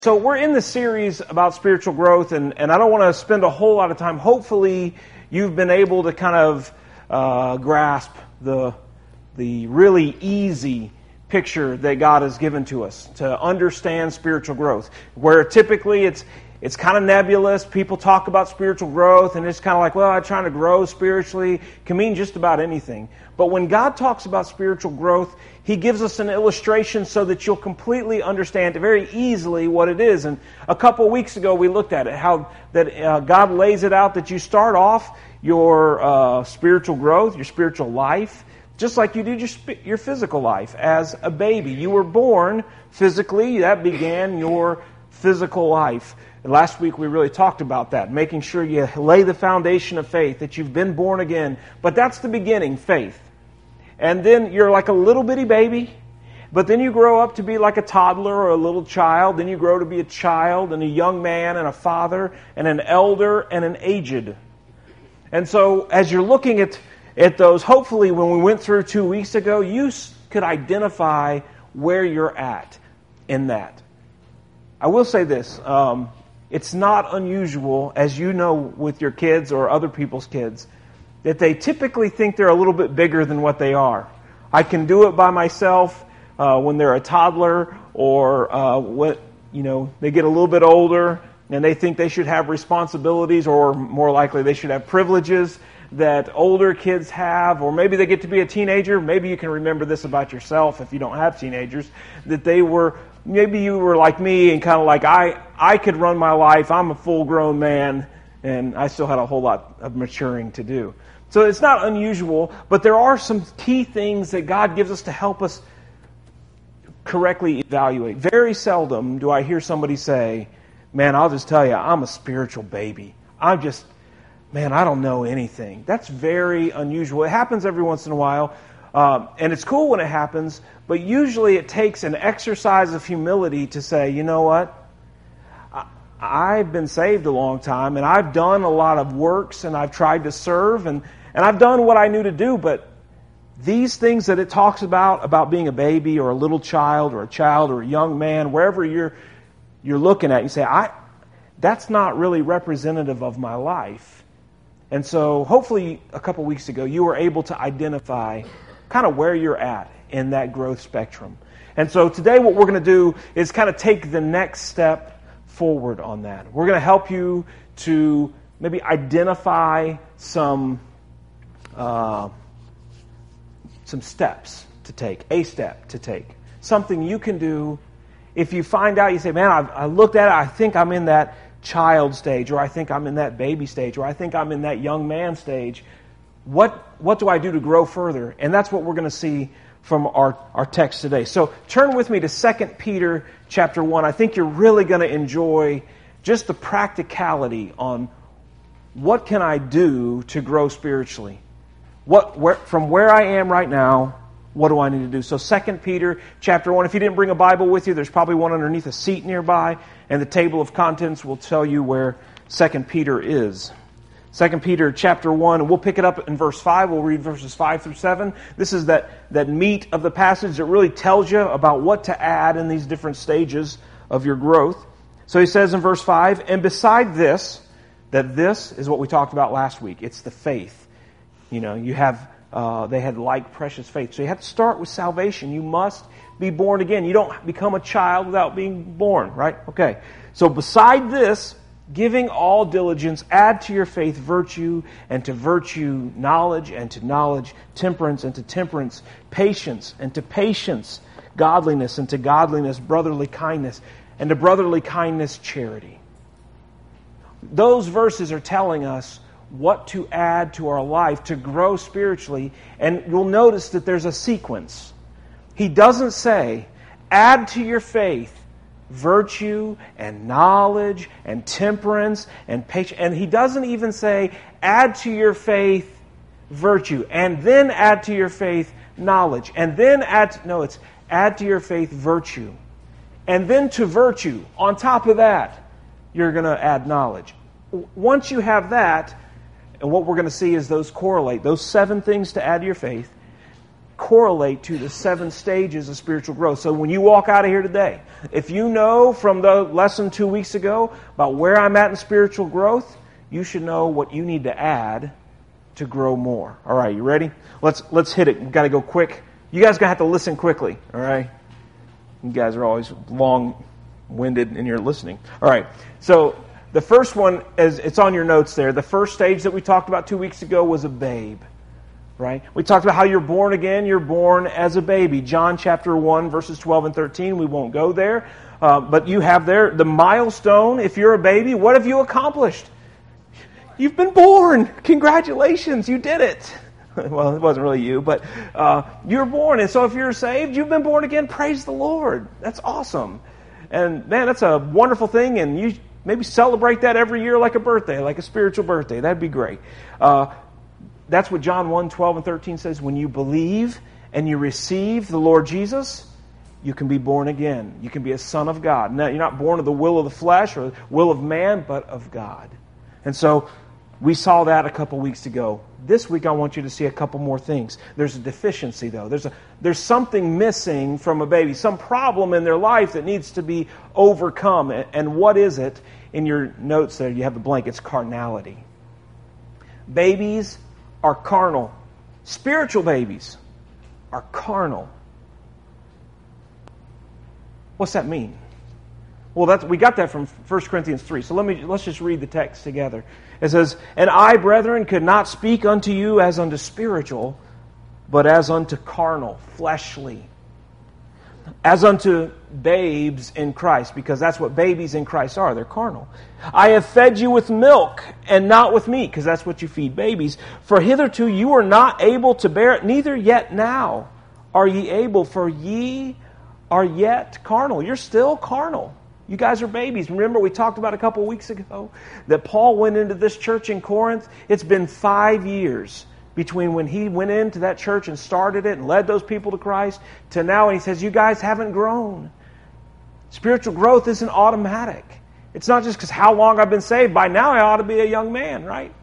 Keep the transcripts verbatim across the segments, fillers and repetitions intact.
So we're in the series about spiritual growth, and, and I don't want to spend a whole lot of time. Hopefully you've been able to kind of uh, grasp the, the really easy picture that God has given to us to understand spiritual growth. Where typically it's it's kind of nebulous. People talk about spiritual growth, and it's kind of like, well, I'm trying to grow spiritually. It can mean just about anything. But when God talks about spiritual growth, He gives us an illustration so that you'll completely understand very easily what it is. And a couple of weeks ago, we looked at it, how that uh, God lays it out that you start off your uh, spiritual growth, your spiritual life, just like you did your, your physical life as a baby. You were born physically. That began your physical life. And last week we really talked about that, making sure you lay the foundation of faith, that you've been born again. But that's the beginning, faith. And then you're like a little bitty baby, but then you grow up to be like a toddler or a little child. Then you grow to be a child and a young man and a father and an elder and an aged. And so as you're looking at, at those, hopefully when we went through two weeks ago, you could identify where you're at in that. I will say this, um, it's not unusual, as you know with your kids or other people's kids, that they typically think they're a little bit bigger than what they are. I can do it by myself uh, when they're a toddler, or uh, what you know they get a little bit older and they think they should have responsibilities, or more likely they should have privileges that older kids have, or maybe they get to be a teenager. Maybe you can remember this about yourself if you don't have teenagers, that they were, maybe you were like me and kind of like, I, I could run my life, I'm a full-grown man, and I still had a whole lot of maturing to do. So it's not unusual, but there are some key things that God gives us to help us correctly evaluate. Very seldom do I hear somebody say, man, I'll just tell you, I'm a spiritual baby. I'm just, man, I don't know anything. That's very unusual. It happens every once in a while, um, and it's cool when it happens, but usually it takes an exercise of humility to say, you know what? I've been saved a long time, and I've done a lot of works, and I've tried to serve, and, and I've done what I knew to do, but these things that it talks about, about being a baby or a little child or a child or a young man, wherever you're you're looking at, you say, I that's not really representative of my life. And so hopefully a couple weeks ago you were able to identify kind of where you're at in that growth spectrum. And so today what we're going to do is kind of take the next step forward on that. We're going to help you to maybe identify some uh, some steps to take, a step to take, something you can do. If you find out, you say, man, I've, I looked at it, I think I'm in that child stage, or I think I'm in that baby stage, or I think I'm in that young man stage. What what do I do to grow further? And that's what we're going to see from our, our text today. So turn with me to Second Peter chapter one. I think you're really going to enjoy just the practicality on what can I do to grow spiritually. What where, from where I am right now, what do I need to do? So Second Peter chapter one. If you didn't bring a Bible with you, there's probably one underneath a seat nearby, and the table of contents will tell you where Second Peter is. Second Peter chapter one, and we'll pick it up in verse five. We'll read verses five through seven. This is that, that meat of the passage that really tells you about what to add in these different stages of your growth. So he says in verse five, and beside this, that this is what we talked about last week. It's the faith. You know, you have, uh, they had like precious faith. So you have to start with salvation. You must be born again. You don't become a child without being born, right? Okay. So beside this, giving all diligence, add to your faith virtue, and to virtue knowledge, and to knowledge temperance, and to temperance patience, and to patience godliness, and to godliness brotherly kindness, and to brotherly kindness charity. Those verses are telling us what to add to our life to grow spiritually, and you'll notice that there's a sequence. He doesn't say, add to your faith virtue and knowledge and temperance and patience. And he doesn't even say, add to your faith virtue and then add to your faith knowledge and then add to, no, it's add to your faith virtue. And then to virtue, on top of that, you're going to add knowledge. Once you have that, and what we're going to see is those correlate, those seven things to add to your faith, correlate to the seven stages of spiritual growth. So when you walk out of here today, if you know from the lesson two weeks ago about where I'm at in spiritual growth, you should know what you need to add to grow more. All right, you ready? Let's let's hit it. We've got to go quick. You guys are going to have to listen quickly, all right? You guys are always long-winded in your listening. All right, so the first one, is it's on your notes there. The first stage that we talked about two weeks ago was a babe. Right? We talked about how you're born again. You're born as a baby. John chapter one, verses twelve and thirteen. We won't go there. Uh, but you have there the milestone. If you're a baby, what have you accomplished? You've been born. Congratulations. You did it. Well, it wasn't really you, but uh, you're born. And so if you're saved, you've been born again. Praise the Lord. That's awesome. And man, that's a wonderful thing. And you maybe celebrate that every year like a birthday, like a spiritual birthday. That'd be great. Uh, That's what John one, twelve and thirteen says. When you believe and you receive the Lord Jesus, you can be born again. You can be a son of God. Now, you're not born of the will of the flesh or the will of man, but of God. And so we saw that a couple weeks ago. This week I want you to see a couple more things. There's a deficiency, though. There's a, there's something missing from a baby, some problem in their life that needs to be overcome. And what is it? In your notes there, you have the blank. It's carnality. Babies are carnal. Spiritual babies are carnal. What's that mean? Well, that's, we got that from First Corinthians three. So let me let's just read the text together. It says, "And I, brethren, could not speak unto you as unto spiritual, but as unto carnal, fleshly, as unto babes in Christ," because that's what babies in Christ are. They're carnal. "I have fed you with milk and not with meat," because that's what you feed babies. "For hitherto you were not able to bear it, neither yet now are ye able, for ye are yet carnal." You're still carnal. You guys are babies. Remember we talked about a couple weeks ago that Paul went into this church in Corinth. It's been five years between when he went into that church and started it and led those people to Christ to now, and he says, you guys haven't grown. Spiritual growth isn't automatic. It's not just because how long I've been saved. By now I ought to be a young man, right?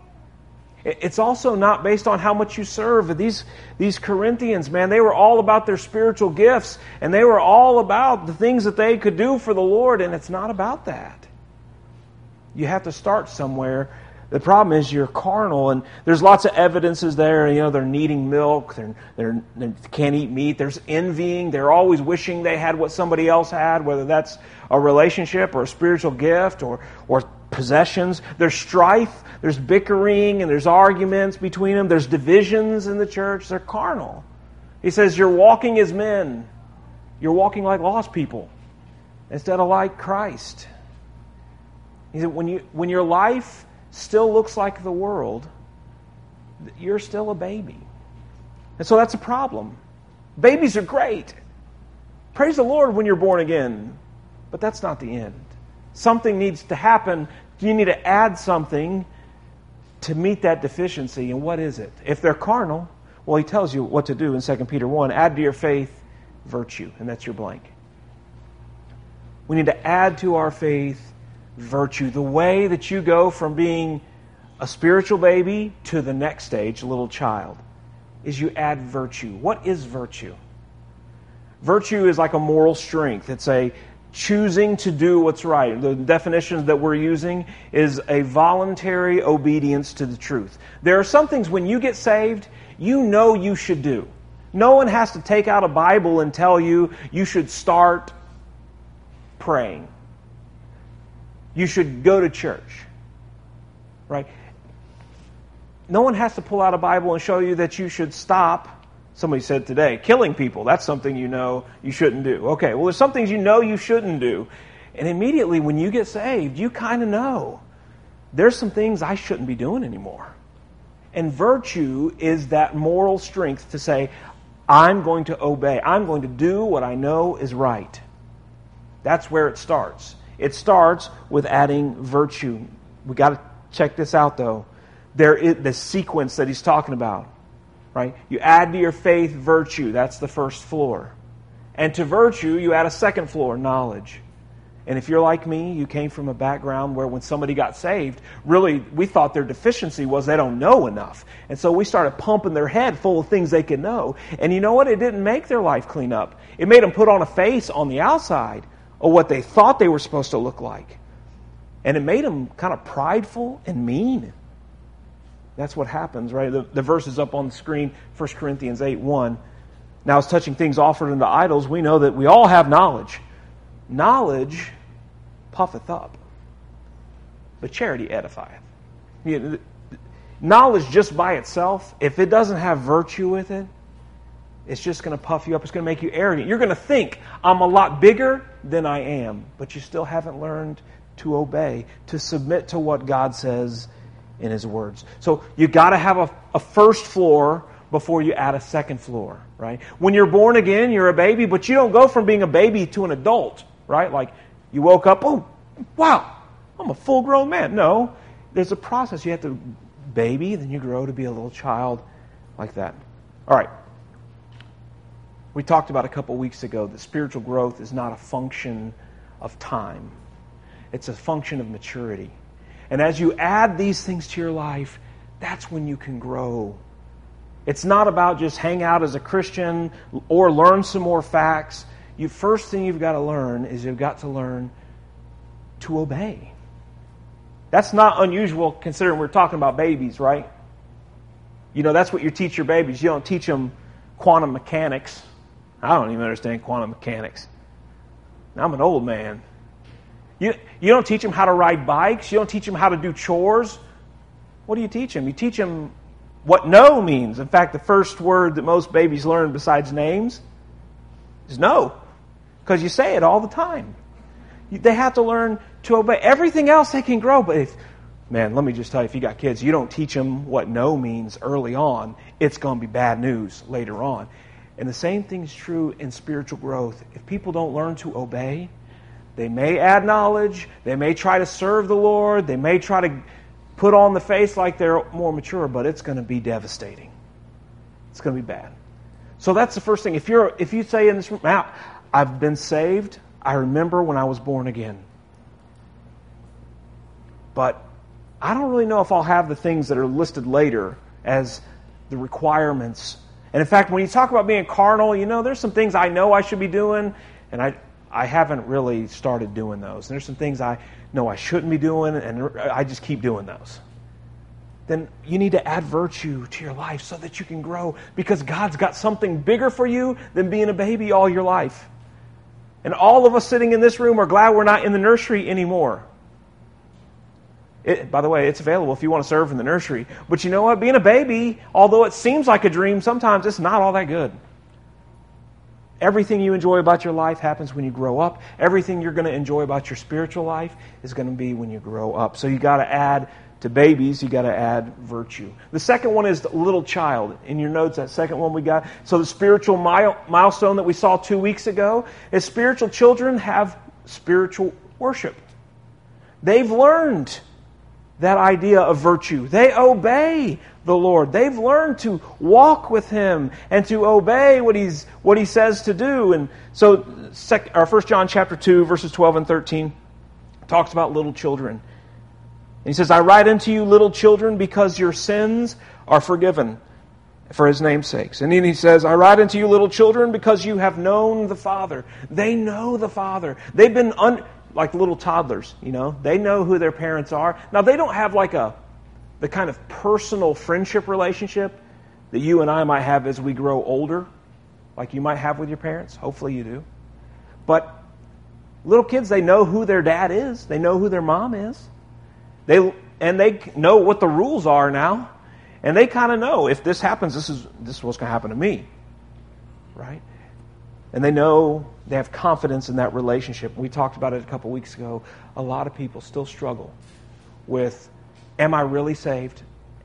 It's also not based on how much you serve. These, these Corinthians, man, they were all about their spiritual gifts, and they were all about the things that they could do for the Lord, and it's not about that. You have to start somewhere. The problem is you're carnal, and there's lots of evidences there. You know, they're needing milk, they're, they're, they can't eat meat. There's envying. They're always wishing they had what somebody else had, whether that's a relationship or a spiritual gift or or possessions. There's strife, there's bickering, and there's arguments between them. There's divisions in the church. They're carnal. He says you're walking as men. You're walking like lost people instead of like Christ. He said when you when your life still looks like the world, you're still a baby. And so that's a problem. Babies are great. Praise the Lord when you're born again. But that's not the end. Something needs to happen. You need to add something to meet that deficiency. And what is it? If they're carnal, well, he tells you what to do in Second Peter one. Add to your faith virtue. And that's your blank. We need to add to our faith virtue. The way that you go from being a spiritual baby to the next stage, a little child, is you add virtue. What is virtue? Virtue is like a moral strength. It's a choosing to do what's right. The definitions that we're using is a voluntary obedience to the truth. There are some things when you get saved, you know you should do. No one has to take out a Bible and tell you you should start praying. You should go to church. Right? No one has to pull out a Bible and show you that you should stop. Somebody said today, killing people. That's something you know you shouldn't do. Okay, well, there's some things you know you shouldn't do. And immediately when you get saved, you kind of know there's some things I shouldn't be doing anymore. And virtue is that moral strength to say, I'm going to obey. I'm going to do what I know is right. That's where it starts. It starts with adding virtue. We got to check this out, though. There is the sequence that he's talking about. Right? You add to your faith virtue. That's the first floor. And to virtue, you add a second floor, knowledge. And if you're like me, you came from a background where when somebody got saved, really, we thought their deficiency was they don't know enough. And so we started pumping their head full of things they could know. And you know what? It didn't make their life clean up. It made them put on a face on the outside of what they thought they were supposed to look like. And it made them kind of prideful and mean. That's what happens, right? The, the verse is up on the screen, First Corinthians eight one. Now, as touching things offered unto idols, we know that we all have knowledge. Knowledge puffeth up, but charity edifieth. You know, knowledge just by itself, if it doesn't have virtue with it, it's just going to puff you up. It's going to make you arrogant. You're going to think, I'm a lot bigger than I am, but you still haven't learned to obey, to submit to what God says in His words. So you got to have a, a first floor before you add a second floor, right? When you're born again, you're a baby, but you don't go from being a baby to an adult, right? Like, you woke up, oh, wow, I'm a full-grown man. No, there's a process. You have to baby, then you grow to be a little child like that. All right. We talked about a couple weeks ago that spiritual growth is not a function of time. It's a function of maturity. And as you add these things to your life, that's when you can grow. It's not about just hang out as a Christian or learn some more facts. You first thing you've got to learn is you've got to learn to obey. That's not unusual considering we're talking about babies, right? You know, that's what you teach your babies. You don't teach them quantum mechanics. I don't even understand quantum mechanics. I'm an old man. You, you don't teach them how to ride bikes. You don't teach them how to do chores. What do you teach them? You teach them what no means. In fact, the first word that most babies learn besides names is no. Because you say it all the time. They have to learn to obey. Everything else they can grow. But if, man, let me just tell you, if you got kids, you don't teach them what no means early on, it's going to be bad news later on. And the same thing is true in spiritual growth. If people don't learn to obey, they may add knowledge, they may try to serve the Lord, they may try to put on the face like they're more mature, but it's going to be devastating. It's going to be bad. So that's the first thing. If you're, if you say in this room, now, I've been saved, I remember when I was born again. But I don't really know if I'll have the things that are listed later as the requirements. And in fact, when you talk about being carnal, you know, there's some things I know I should be doing, and I I haven't really started doing those. And there's some things I know I shouldn't be doing, and I just keep doing those. Then you need to add virtue to your life so that you can grow, because God's got something bigger for you than being a baby all your life. And all of us sitting in this room are glad we're not in the nursery anymore. It, by the way, it's available if you want to serve in the nursery. But you know what? Being a baby, although it seems like a dream, sometimes it's not all that good. Everything you enjoy about your life happens when you grow up. Everything you're going to enjoy about your spiritual life is going to be when you grow up. So you got to add to babies, you got to add virtue. The second one is the little child. In your notes, that second one we got. So the spiritual mile, milestone that we saw two weeks ago is spiritual children have spiritual worship. They've learned that idea of virtue. They obey the Lord. They've learned to walk with Him and to obey what He's what He says to do. And so, sec, or First John chapter two, verses twelve and thirteen talks about little children. And he says, I write unto you, little children, because your sins are forgiven for His name's sakes. And then he says, I write unto you, little children, because you have known the Father. They know the Father. They've been un- like little toddlers, you know. They know who their parents are. Now, they don't have like a the kind of personal friendship relationship that you and I might have as we grow older, like you might have with your parents. Hopefully you do. But little kids, they know who their dad is. They know who their mom is. They and they know what the rules are now. And they kind of know, if this happens, this is this is what's going to happen to me. Right? And they know, they have confidence in that relationship. We talked about it a couple weeks ago. A lot of people still struggle with, am I really saved?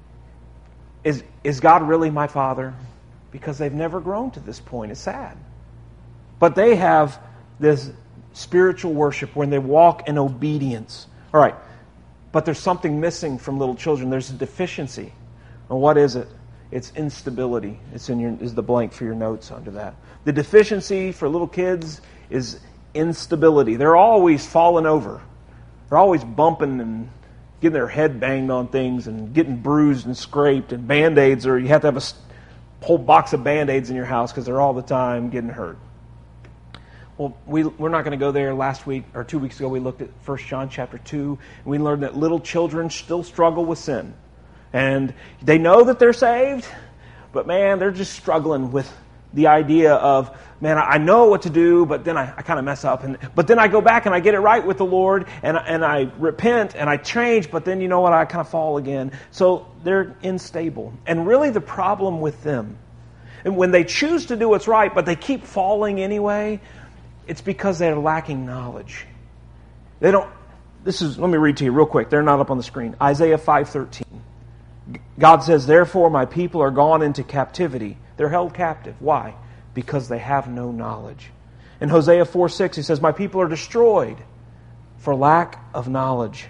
Is, is God really my Father? Because they've never grown to this point. It's sad. But they have this spiritual worship when they walk in obedience. All right. But there's something missing from little children. There's a deficiency. And what is it? It's instability. It's in your is the blank for your notes under that. The deficiency for little kids is instability. They're always falling over. They're always bumping and getting their head banged on things and getting bruised and scraped, and Band-Aids, or you have to have a whole box of Band-Aids in your house because they're all the time getting hurt. Well, we, we're not going to go there. Last week, or two weeks ago, we looked at First John chapter two, and we learned that little children still struggle with sin. And they know that they're saved, but man, they're just struggling with the idea of, man, I know what to do, but then I, I kind of mess up. And But then I go back and I get it right with the Lord, and, and I repent and I change, but then you know what, I kind of fall again. So they're unstable. And really the problem with them, and when they choose to do what's right, but they keep falling anyway, it's because they're lacking knowledge. They don't, this is, let me read to you real quick. They're not up on the screen. Isaiah five thirteen. God says, therefore my people are gone into captivity. They're held captive. Why? Because they have no knowledge. In Hosea four six, he says, my people are destroyed for lack of knowledge.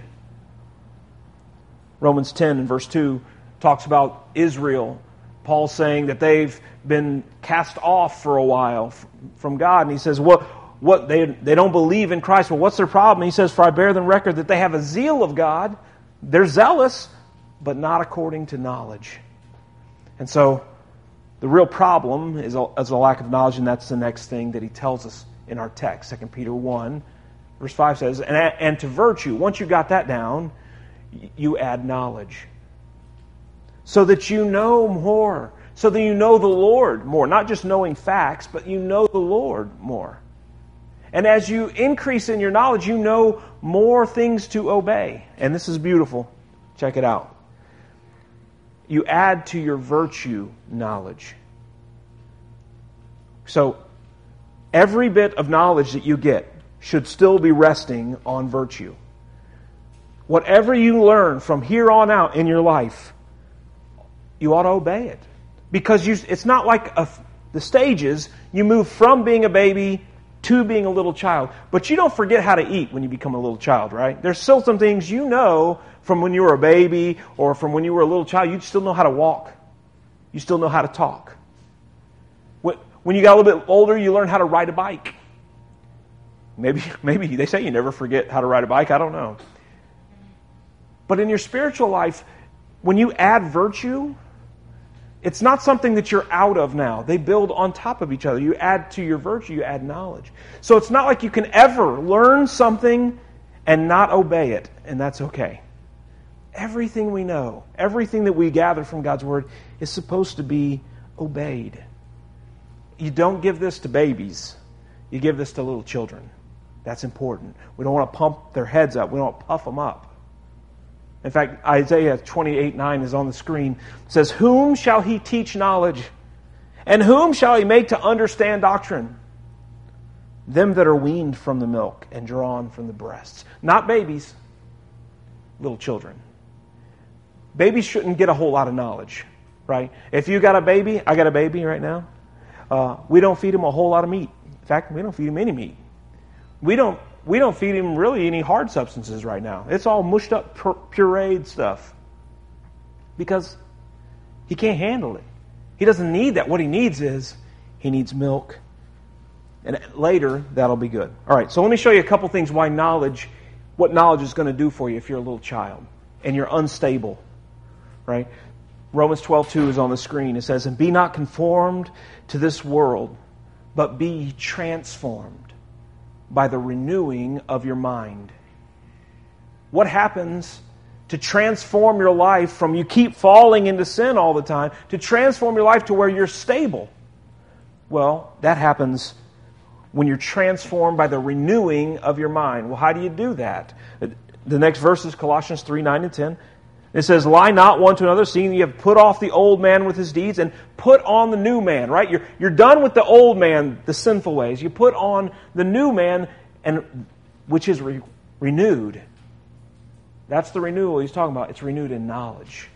Romans ten and verse two talks about Israel. Paul's saying that they've been cast off for a while from God. And he says, what, what they, they don't believe in Christ. Well, what's their problem? And he says, for I bear them record that they have a zeal of God. They're zealous, but not according to knowledge. And so the real problem is a, is a lack of knowledge, and that's the next thing that he tells us in our text. Second Peter one, verse five says, and, and to virtue, once you got that down, you add knowledge. So that you know more. So that you know the Lord more. Not just knowing facts, but you know the Lord more. And as you increase in your knowledge, you know more things to obey. And this is beautiful. Check it out. You add to your virtue knowledge. So every bit of knowledge that you get should still be resting on virtue. Whatever you learn from here on out in your life, you ought to obey it. Because you, it's not like a, the stages, you move from being a baby to being a little child. But you don't forget how to eat when you become a little child, right? There's still some things you know from when you were a baby or from when you were a little child. You still know how to walk. You still know how to talk. When you got a little bit older, you learn how to ride a bike. Maybe, maybe they say you never forget how to ride a bike. I don't know. But in your spiritual life, when you add virtue, it's not something that you're out of now. They build on top of each other. You add to your virtue, you add knowledge. So it's not like you can ever learn something and not obey it, and that's okay. Everything we know, everything that we gather from God's Word is supposed to be obeyed. You don't give this to babies. You give this to little children. That's important. We don't want to pump their heads up. We don't want to puff them up. In fact, Isaiah twenty-eight nine is on the screen. It says, whom shall he teach knowledge? And whom shall he make to understand doctrine? Them that are weaned from the milk and drawn from the breasts. Not babies, little children. Babies shouldn't get a whole lot of knowledge, right? If you got a baby, I got a baby right now. Uh, we don't feed him a whole lot of meat. In fact, we don't feed him any meat. We don't we don't feed him really any hard substances right now. It's all mushed up, pureed stuff. Because he can't handle it. He doesn't need that. What he needs is, he needs milk. And later, that'll be good. All right, so let me show you a couple things why knowledge, what knowledge is going to do for you if you're a little child and you're unstable, right? Romans twelve two is on the screen. It says, and be not conformed to this world, but be ye transformed by the renewing of your mind. What happens to transform your life from you keep falling into sin all the time, to transform your life to where you're stable? Well, that happens when you're transformed by the renewing of your mind. Well, how do you do that? The next verse is Colossians three nine and ten. It says, lie not one to another, seeing you have put off the old man with his deeds and put on the new man, right? You're, you're done with the old man, the sinful ways. You put on the new man, and which is re- renewed. That's the renewal he's talking about. It's renewed in knowledge.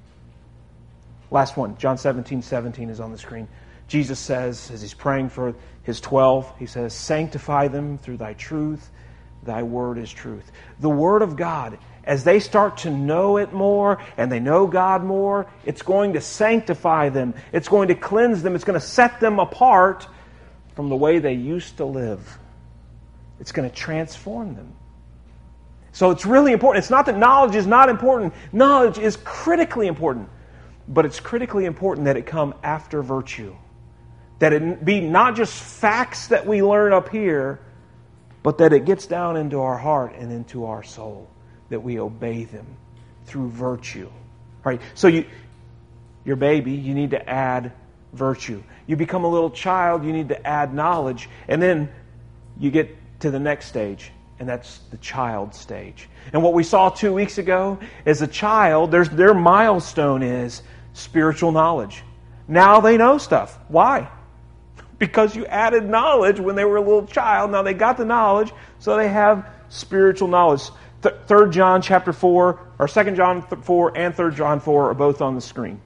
Last one, John seventeen seventeen is on the screen. Jesus says, as he's praying for his twelve, he says, sanctify them through thy truth. Thy word is truth. The word of God, as they start to know it more and they know God more, it's going to sanctify them. It's going to cleanse them. It's going to set them apart from the way they used to live. It's going to transform them. So it's really important. It's not that knowledge is not important. Knowledge is critically important. But it's critically important that it come after virtue. That it be not just facts that we learn up here, but that it gets down into our heart and into our soul. That we obey them through virtue. Right? So you, your baby, you need to add virtue. You become a little child, you need to add knowledge. And then you get to the next stage, and that's the child stage. And what we saw two weeks ago is a child, there's, their milestone is spiritual knowledge. Now they know stuff. Why? Because you added knowledge when they were a little child. Now they got the knowledge, so they have spiritual knowledge. Th- Third John chapter four, or Second John four and Third John four are both on the screen.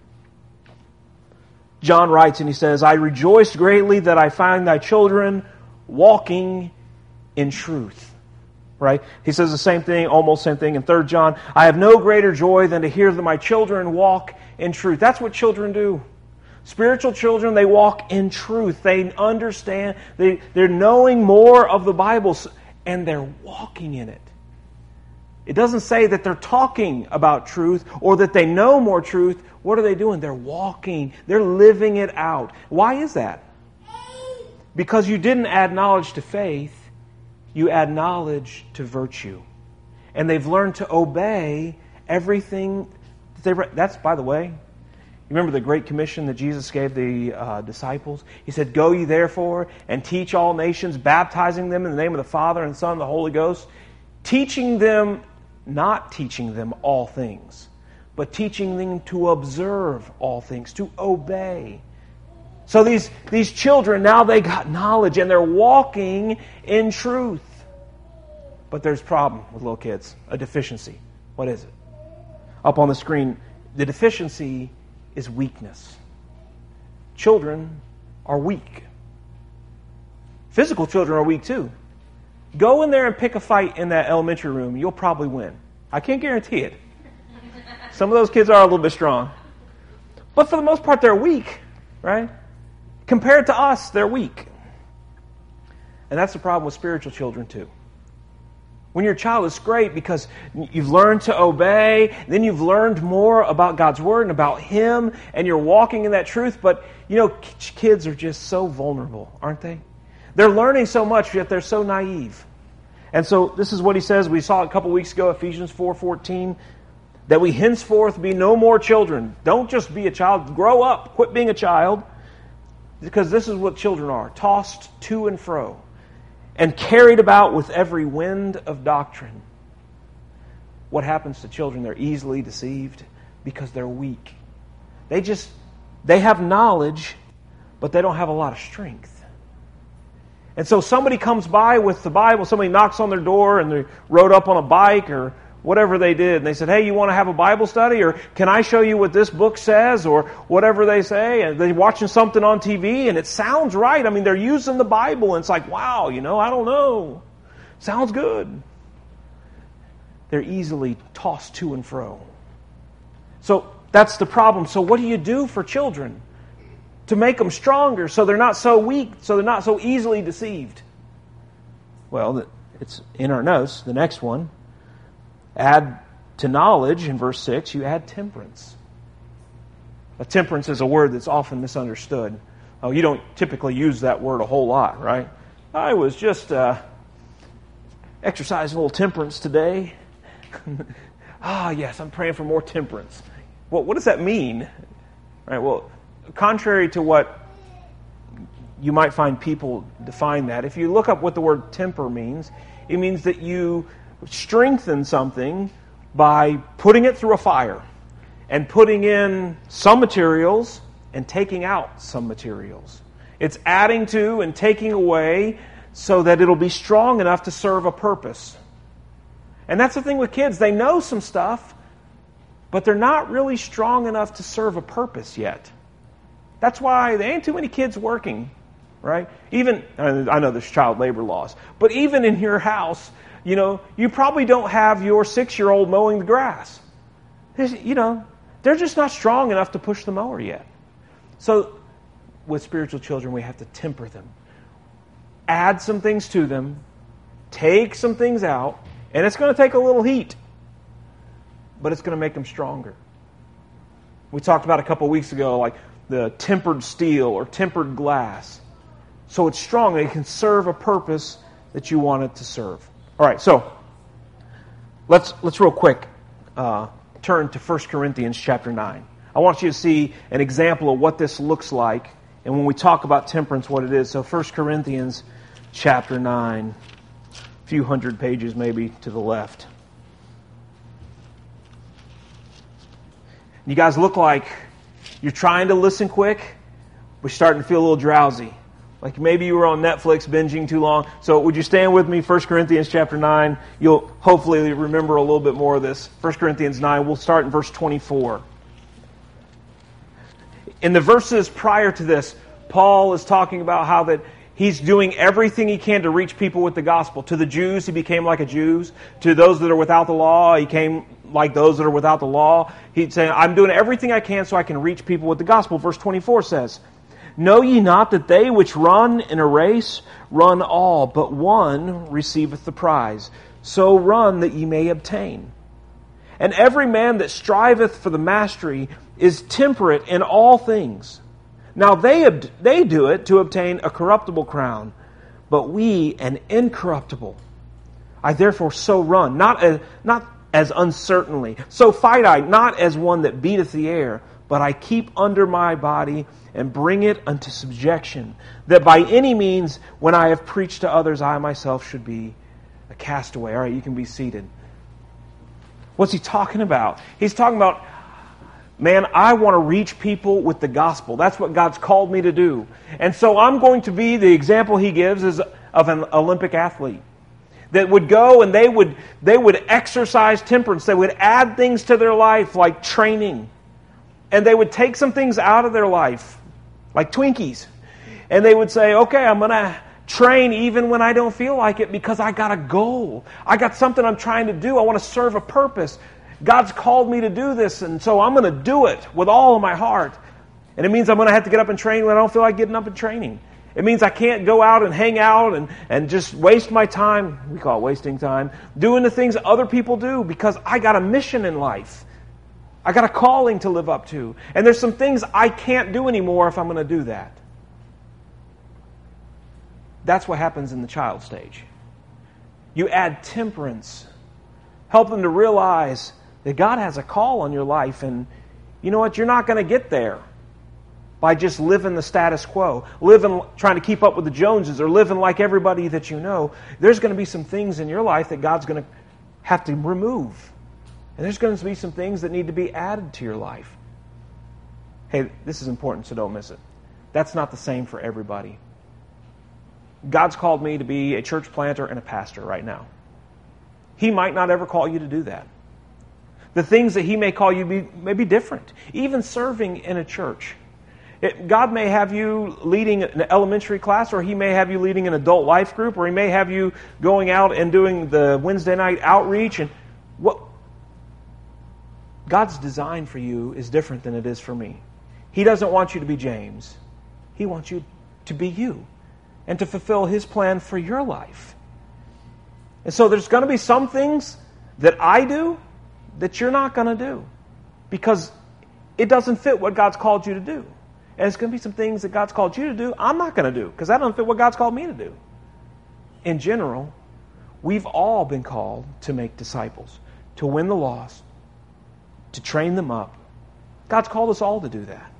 John writes and he says, I rejoiced greatly that I find thy children walking in truth. Right? He says the same thing, almost same thing in Third John. I have no greater joy than to hear that my children walk in truth. That's what children do. Spiritual children, they walk in truth. They understand, they, they're knowing more of the Bible, and they're walking in it. It doesn't say that they're talking about truth or that they know more truth. What are they doing? They're walking. They're living it out. Why is that? Because you didn't add knowledge to faith. You add knowledge to virtue. And they've learned to obey everything. That they re- That's, by the way, you remember the Great Commission that Jesus gave the uh, disciples? He said, go ye therefore and teach all nations, baptizing them in the name of the Father and the Son and the Holy Ghost, teaching them, not teaching them all things, but teaching them to observe all things, to obey. So these, these children, now they got knowledge and they're walking in truth. But there's a problem with little kids, a deficiency. What is it? Up on the screen, the deficiency is weakness. Children are weak. Physical children are weak too. Go in there and pick a fight in that elementary room. You'll probably win. I can't guarantee it. Some of those kids are a little bit strong. But for the most part, they're weak, right? Compared to us, they're weak. And that's the problem with spiritual children too. When you're a child, it's great because you've learned to obey, then you've learned more about God's Word and about Him, and you're walking in that truth. But, you know, kids are just so vulnerable, aren't they? They're learning so much, yet they're so naive. And so this is what he says. We saw it a couple weeks ago, Ephesians four fourteen, that we henceforth be no more children. Don't just be a child. Grow up. Quit being a child. Because this is what children are, tossed to and fro, and carried about with every wind of doctrine. What happens to children? They're easily deceived because they're weak. They just, they have knowledge, but they don't have a lot of strength. And so somebody comes by with the Bible, somebody knocks on their door and they rode up on a bike or whatever they did, and they said, hey, you want to have a Bible study? Or can I show you what this book says? Or whatever they say. And they're watching something on T V and it sounds right. I mean, they're using the Bible and it's like, wow, you know, I don't know. Sounds good. They're easily tossed to and fro. So that's the problem. So what do you do for children to make them stronger so they're not so weak, so they're not so easily deceived? Well, it's in our notes, the next one. Add to knowledge, in verse six, you add temperance. A temperance is a word that's often misunderstood. Oh, you don't typically use that word a whole lot, right? I was just uh, exercising a little temperance today. Ah, yes, I'm praying for more temperance. Well, what does that mean? Right. Well, contrary to what you might find people define that, if you look up what the word temper means, it means that you strengthen something by putting it through a fire and putting in some materials and taking out some materials. It's adding to and taking away so that it'll be strong enough to serve a purpose. And that's the thing with kids. They know some stuff, but they're not really strong enough to serve a purpose yet. That's why there ain't too many kids working, right? Even, I know there's child labor laws, but even in your house, you know, you probably don't have your six-year-old mowing the grass. You know, they're just not strong enough to push the mower yet. So with spiritual children, we have to temper them. Add some things to them take some things out, and it's going to take a little heat, but it's going to make them stronger. We talked about a couple of weeks ago, like the tempered steel or tempered glass. So it's strong, and it can serve a purpose that you want it to serve. All right, so let's let's real quick uh, turn to First Corinthians chapter nine. I want you to see an example of what this looks like, and when we talk about temperance, what it is. So First Corinthians chapter nine, a few hundred pages maybe to the left. You guys look like you're trying to listen quick, but you're starting to feel a little drowsy. Like maybe you were on Netflix binging too long. So would you stand with me, First Corinthians chapter nine? You'll hopefully remember a little bit more of this. First Corinthians nine, we'll start in verse twenty-four. In the verses prior to this, Paul is talking about how that he's doing everything he can to reach people with the gospel. To the Jews, he became like a Jew. To those that are without the law, he came like those that are without the law. He's saying, I'm doing everything I can so I can reach people with the gospel. Verse twenty-four says, Know ye not that they which run in a race run all, but one receiveth the prize? So run that ye may obtain. And every man that striveth for the mastery is temperate in all things. Now they they do it to obtain a corruptible crown, but we an incorruptible. I therefore so run, not as, not as uncertainly. So fight I, not as one that beateth the air, but I keep under my body and bring it unto subjection, that by any means, when I have preached to others, I myself should be a castaway. All right, you can be seated. What's he talking about? He's talking about, man, I want to reach people with the gospel. That's what God's called me to do. And so I'm going to be, the example he gives is of an Olympic athlete that would go and they would they would exercise temperance. They would add things to their life like training. And they would take some things out of their life, like Twinkies. And they would say, okay, I'm going to train even when I don't feel like it because I got a goal. I got something I'm trying to do. I want to serve a purpose. God's called me to do this, and so I'm going to do it with all of my heart. And it means I'm going to have to get up and train when I don't feel like getting up and training. It means I can't go out and hang out and, and just waste my time, we call it wasting time, doing the things other people do because I got a mission in life. I got a calling to live up to. And there's some things I can't do anymore if I'm going to do that. That's what happens in the child stage. You add temperance. Help them to realize that God has a call on your life, and you know what? You're not going to get there by just living the status quo, living trying to keep up with the Joneses, or living like everybody that you know. There's going to be some things in your life that God's going to have to remove. And there's going to be some things that need to be added to your life. Hey, this is important, so don't miss it. That's not the same for everybody. God's called me to be a church planter and a pastor right now. He might not ever call you to do that. The things that He may call you be, may be different. Even serving in a church. It, God may have you leading an elementary class, or He may have you leading an adult life group, or He may have you going out and doing the Wednesday night outreach. And what God's design for you is different than it is for me. He doesn't want you to be James. He wants you to be you and to fulfill His plan for your life. And so there's going to be some things that I do that you're not going to do because it doesn't fit what God's called you to do. And it's going to be some things that God's called you to do I'm not going to do because that doesn't fit what God's called me to do. In general, we've all been called to make disciples, to win the lost, to train them up. God's called us all to do that.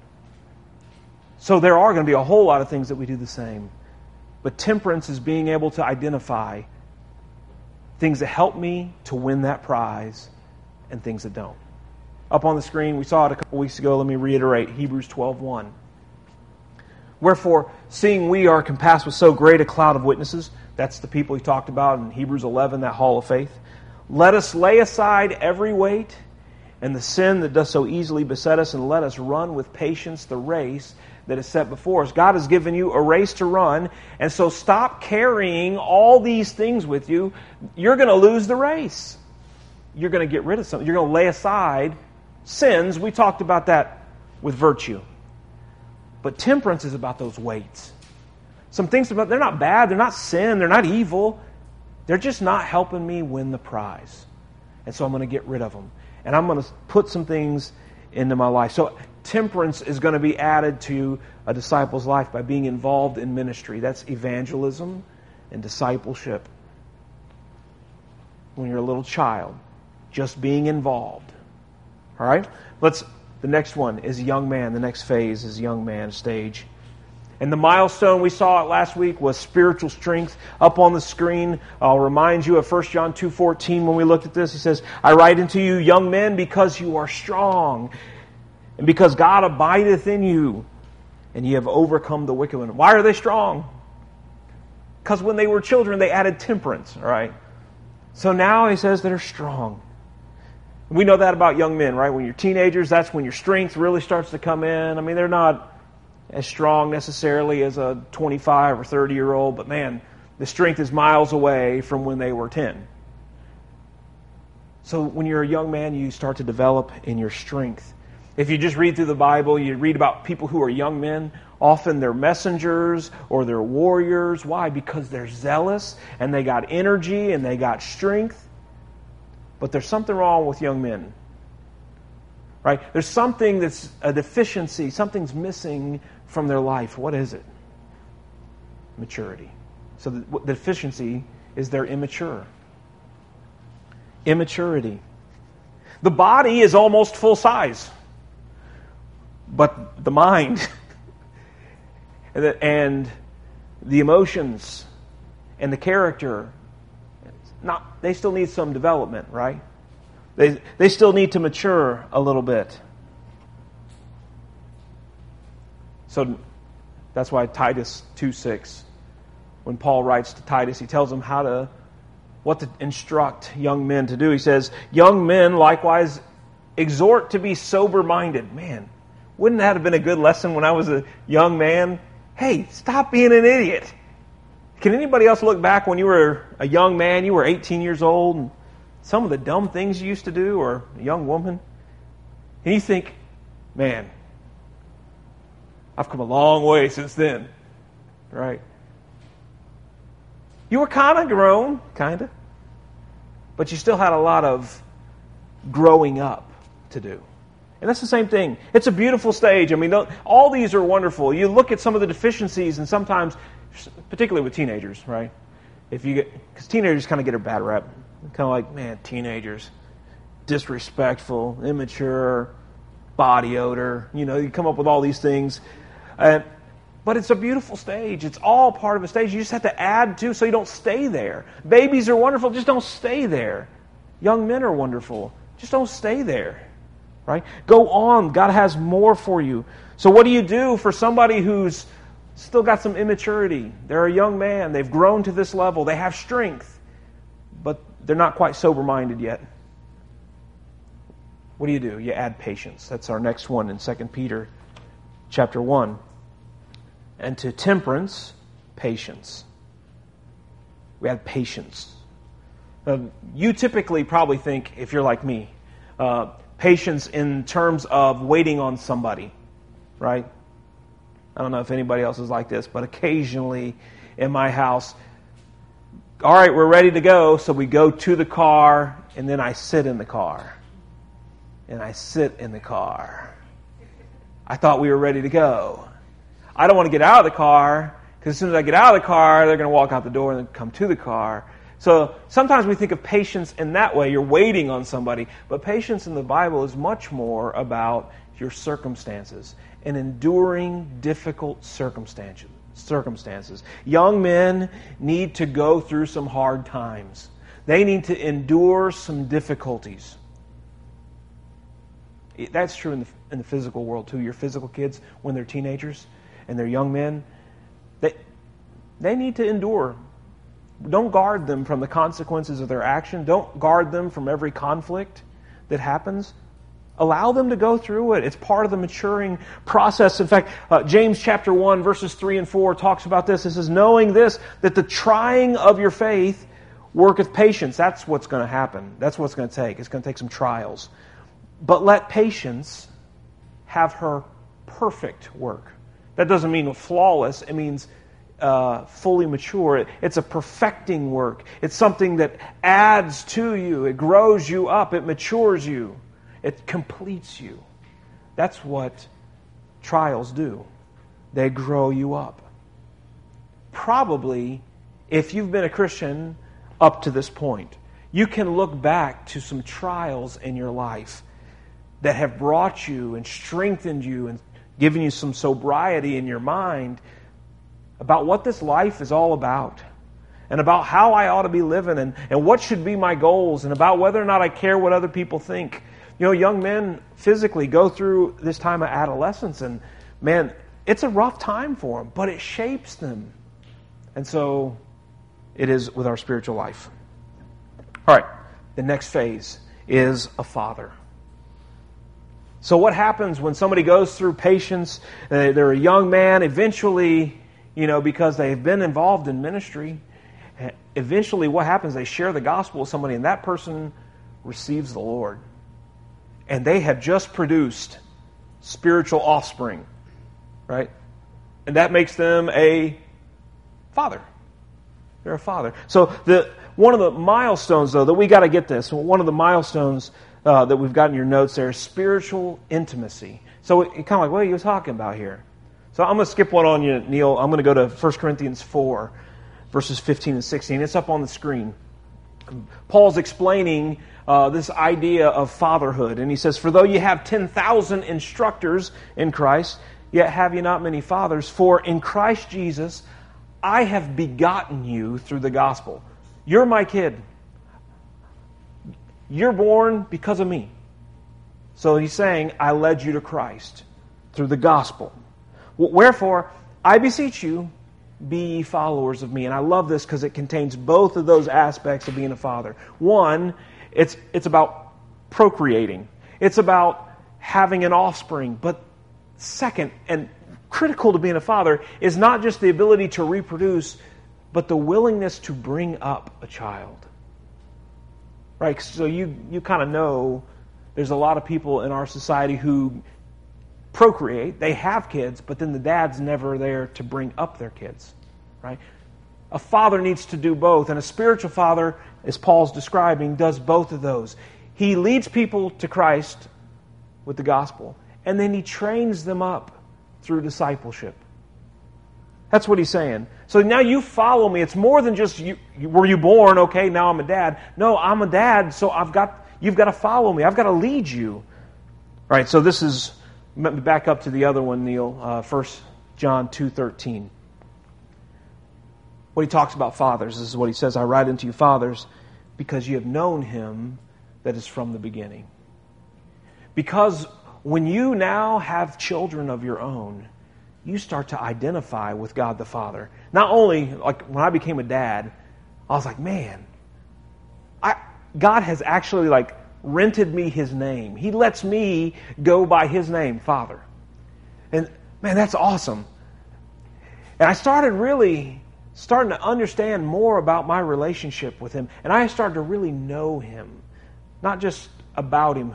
So there are going to be a whole lot of things that we do the same. But temperance is being able to identify things that help me to win that prize and things that don't. Up on the screen, we saw it a couple weeks ago. Let me reiterate, Hebrews twelve one. Wherefore, seeing we are compassed with so great a cloud of witnesses, that's the people he talked about in Hebrews eleven, that hall of faith, let us lay aside every weight and the sin that does so easily beset us, and let us run with patience the race that is set before us. God has given you a race to run, and so stop carrying all these things with you. You're going to lose the race. You're going to get rid of something. You're going to lay aside sins. We talked about that with virtue. But temperance is about those weights. Some things about, they're not bad, they're not sin, they're not evil. They're just not helping me win the prize. And so I'm going to get rid of them. And I'm going to put some things into my life. So temperance is going to be added to a disciple's life by being involved in ministry. That's evangelism and discipleship. When you're a little child, just being involved. All right? Let's. The next one is young man. The next phase is young man stage. And the milestone, we saw it last week, was spiritual strength. Up on the screen, I'll remind you of First John two fourteen when we looked at this. He says, I write unto you, young men, because you are strong, and because God abideth in you, and ye have overcome the wicked one. Why are they strong? Because when they were children, they added temperance, all right? So now he says they're strong. We know that about young men, right? When you're teenagers, that's when your strength really starts to come in. I mean, they're not as strong necessarily as a twenty-five or thirty-year-old, but man, the strength is miles away from when they were ten. So when you're a young man, you start to develop in your strength. If you just read through the Bible, you read about people who are young men. Often they're messengers or they're warriors. Why? Because they're zealous and they got energy and they got strength. But there's something wrong with young men. Right? There's something that's a deficiency. Something's missing from their life. What is it? Maturity. So the, the deficiency is they're immature. Immaturity. The body is almost full size. But the mind and the emotions and the character, not they still need some development, right? They they still need to mature a little bit. So that's why Titus two six, when Paul writes to Titus, he tells him how to what to instruct young men to do. He says, young men likewise exhort to be sober-minded. Man, wouldn't that have been a good lesson when I was a young man? Hey, stop being an idiot. Can anybody else look back when you were a young man, you were eighteen years old, and some of the dumb things you used to do, or a young woman, and you think, man, I've come a long way since then, right? You were kind of grown, kind of, but you still had a lot of growing up to do. And that's the same thing. It's a beautiful stage. I mean, all these are wonderful. You look at some of the deficiencies, and sometimes, particularly with teenagers, right? If you get, because teenagers kind of get a bad rep. Kind of like, man, teenagers, disrespectful, immature, body odor. You know, you come up with all these things. Uh, but it's a beautiful stage. It's all part of a stage. You just have to add to so you don't stay there. Babies are wonderful. Just don't stay there. Young men are wonderful. Just don't stay there. Right? Go on. God has more for you. So what do you do for somebody who's still got some immaturity? They're a young man. They've grown to this level. They have strength. But they're not quite sober-minded yet. What do you do? You add patience. That's our next one in Second Peter chapter one. And to temperance, patience. We add patience. Uh, you typically probably think, if you're like me, uh, patience in terms of waiting on somebody, right? I don't know if anybody else is like this, but occasionally in my house, all right, we're ready to go, so we go to the car, and then I sit in the car. And I sit in the car. I thought we were ready to go. I don't want to get out of the car, because as soon as I get out of the car, they're going to walk out the door and then come to the car. So sometimes we think of patience in that way. You're waiting on somebody. But patience in the Bible is much more about your circumstances and enduring difficult circumstances. circumstances. Young men need to go through some hard times. They need to endure some difficulties. That's true in the, in the physical world too. Your physical kids, when they're teenagers and they're young men, they, they need to endure. Don't guard them from the consequences of their action. Don't guard them from every conflict that happens. Allow them to go through it. It's part of the maturing process. In fact, uh, James chapter one, verses three and four talks about this. It says, knowing this, that the trying of your faith worketh patience. That's what's going to happen. That's what it's going to take. It's going to take some trials. But let patience have her perfect work. That doesn't mean flawless. It means uh, fully mature. It's a perfecting work. It's something that adds to you. It grows you up. It matures you. It completes you. That's what trials do. They grow you up. Probably, if you've been a Christian up to this point, you can look back to some trials in your life that have brought you and strengthened you and given you some sobriety in your mind about what this life is all about and about how I ought to be living and, and what should be my goals and about whether or not I care what other people think. You know, young men physically go through this time of adolescence and, man, it's a rough time for them, but it shapes them. And so it is with our spiritual life. All right, the next phase is a father. So what happens when somebody goes through patience, uh, they're a young man, eventually, you know, because they've been involved in ministry, eventually what happens, they share the gospel with somebody and that person receives the Lord. And they have just produced spiritual offspring, right? And that makes them a father. They're a father. So the one of the milestones, though, that we got to get this, one of the milestones uh, that we've got in your notes there is spiritual intimacy. So it, it kind of like, what are you talking about here? So I'm going to skip one on you, Neil. I'm going to go to First Corinthians four, verses fifteen and sixteen. It's up on the screen. Paul's explaining uh, this idea of fatherhood. And he says, for though you have ten thousand instructors in Christ, yet have you not many fathers. For in Christ Jesus, I have begotten you through the gospel. You're my kid. You're born because of me. So he's saying, I led you to Christ through the gospel. Wherefore, I beseech you, be ye followers of me. And I love this because it contains both of those aspects of being a father. One, it's it's about procreating. It's about having an offspring. But second, and critical to being a father, is not just the ability to reproduce, but the willingness to bring up a child. Right? So you, you kind of know there's a lot of people in our society who procreate, they have kids, but then the dad's never there to bring up their kids. Right? A father needs to do both, and a spiritual father, as Paul's describing, does both of those. He leads people to Christ with the gospel, and then he trains them up through discipleship. That's what he's saying. So now you follow me. It's more than just, you, were you born? Okay, now I'm a dad. No, I'm a dad, so I've got you've got to follow me. I've got to lead you. All right, so this is, back up to the other one, Neil, uh, First John two thirteen. What he talks about fathers, this is what he says, I write unto you fathers, because you have known him that is from the beginning. Because when you now have children of your own, you start to identify with God the Father. Not only, like when I became a dad, I was like, man, I, God has actually like rented me His name. He lets me go by His name, Father. And man, that's awesome. And I started really starting to understand more about my relationship with Him. And I started to really know Him. Not just about Him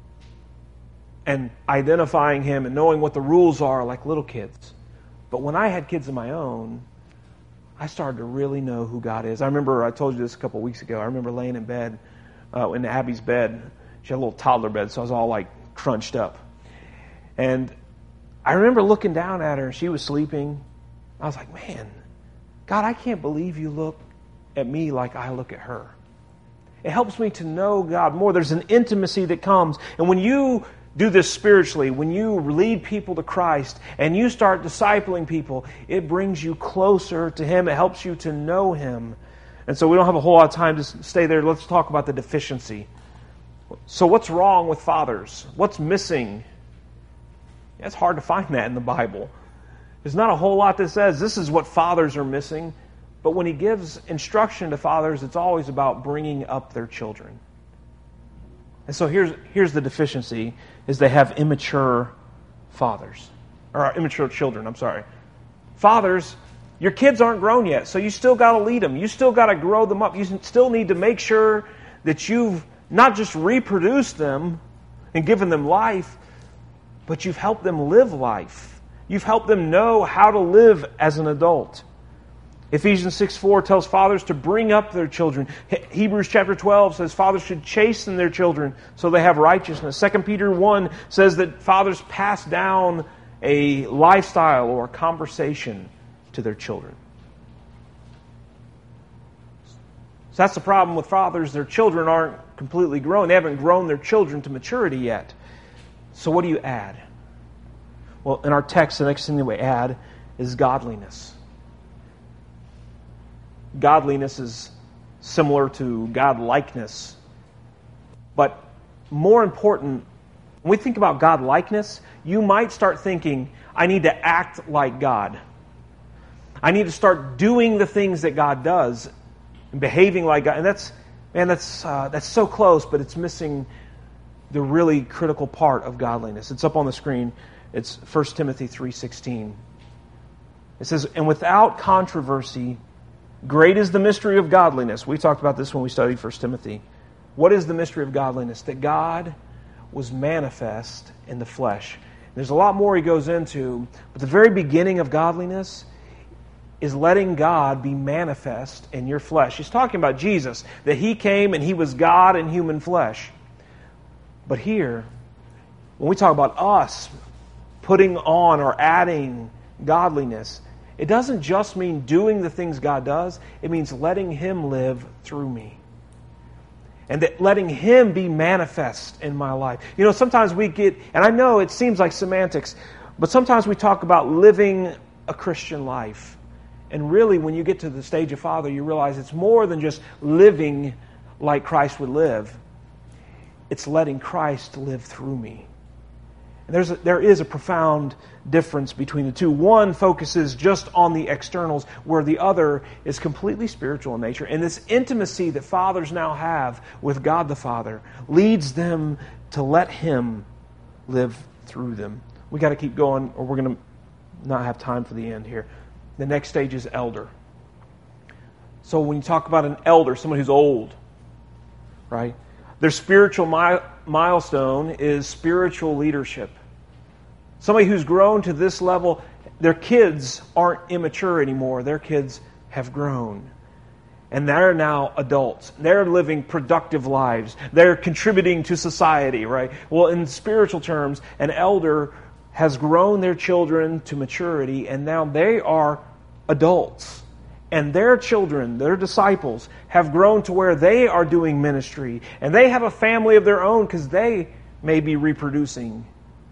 and identifying Him and knowing what the rules are like little kids. But when I had kids of my own, I started to really know who God is. I remember, I told you this a couple of weeks ago, I remember laying in bed, uh, in Abby's bed. She had a little toddler bed, so I was all like crunched up. And I remember looking down at her, and she was sleeping. I was like, man, God, I can't believe you look at me like I look at her. It helps me to know God more. There's an intimacy that comes. And when you do this spiritually, when you lead people to Christ and you start discipling people, it brings you closer to Him. It helps you to know Him. And so we don't have a whole lot of time to stay there. Let's talk about the deficiency. So what's wrong with fathers? What's missing? Yeah, it's hard to find that in the Bible. There's not a whole lot that says this is what fathers are missing. But when He gives instruction to fathers, it's always about bringing up their children. And so here's here's the deficiency, is they have immature fathers. Or immature children, I'm sorry. Fathers, your kids aren't grown yet, so you still got to lead them. You still got to grow them up. You still need to make sure that you've not just reproduced them and given them life, but you've helped them live life. You've helped them know how to live as an adult. Ephesians six four tells fathers to bring up their children. Hebrews chapter twelve says fathers should chasten their children so they have righteousness. Second Peter one says that fathers pass down a lifestyle or a conversation to their children. So that's the problem with fathers. Their children aren't completely grown. They haven't grown their children to maturity yet. So what do you add? Well, in our text, the next thing that we add is godliness. Godliness is similar to godlikeness. But more important, when we think about godlikeness, you might start thinking, I need to act like God. I need to start doing the things that God does and behaving like God. And that's, man, that's uh, that's so close, but it's missing the really critical part of godliness. It's up on the screen. It's First Timothy three sixteen. It says, and without controversy, great is the mystery of godliness. We talked about this when we studied First Timothy. What is the mystery of godliness? That God was manifest in the flesh. There's a lot more he goes into, but the very beginning of godliness is letting God be manifest in your flesh. He's talking about Jesus, that He came and He was God in human flesh. But here, when we talk about us putting on or adding godliness, it doesn't just mean doing the things God does. It means letting Him live through me. And that letting Him be manifest in my life. You know, sometimes we get, and I know it seems like semantics, but sometimes we talk about living a Christian life. And really, when you get to the stage of Father, you realize it's more than just living like Christ would live. It's letting Christ live through me. And there's a, there is a profound difference between the two. One focuses just on the externals, where the other is completely spiritual in nature. And this intimacy that fathers now have with God the Father leads them to let Him live through them. We got to keep going, or we're going to not have time for the end here. The next stage is elder. So when you talk about an elder, someone who's old, right? Their spiritual mi- milestone is spiritual leadership. Somebody who's grown to this level, their kids aren't immature anymore. Their kids have grown. And they're now adults. They're living productive lives. They're contributing to society, right? Well, in spiritual terms, an elder has grown their children to maturity, and now they are adults. And their children, their disciples, have grown to where they are doing ministry. And they have a family of their own because they may be reproducing.